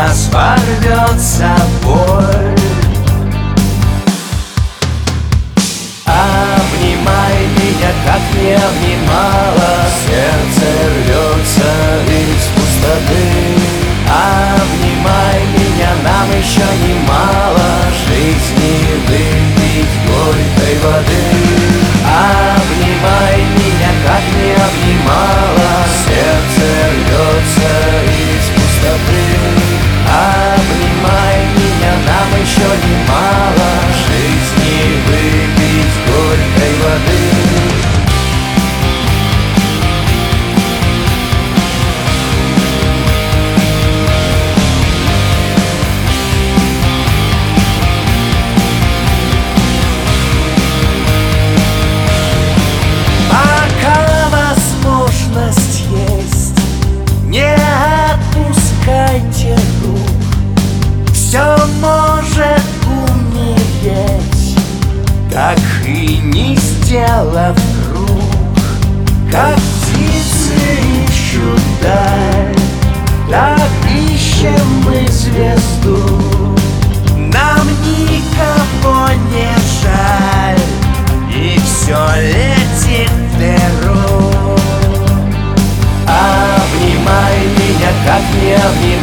нас ворвется боль. Обнимай меня, как не обнимала, сердце рвется из пустоты. Обнимай меня, нам еще немало жизни выпить горькой воды. Обнимай меня, как не обнимала, сердце рвется из пустоты. Обнимай меня, нам еще немало жизни выпить горькой воды. Все может умереть, так и не сделав круг. Как птицы ищут даль, так ищем мы звезду. Нам никого не жаль, и все летит вверх. Обнимай меня, как не обнимай,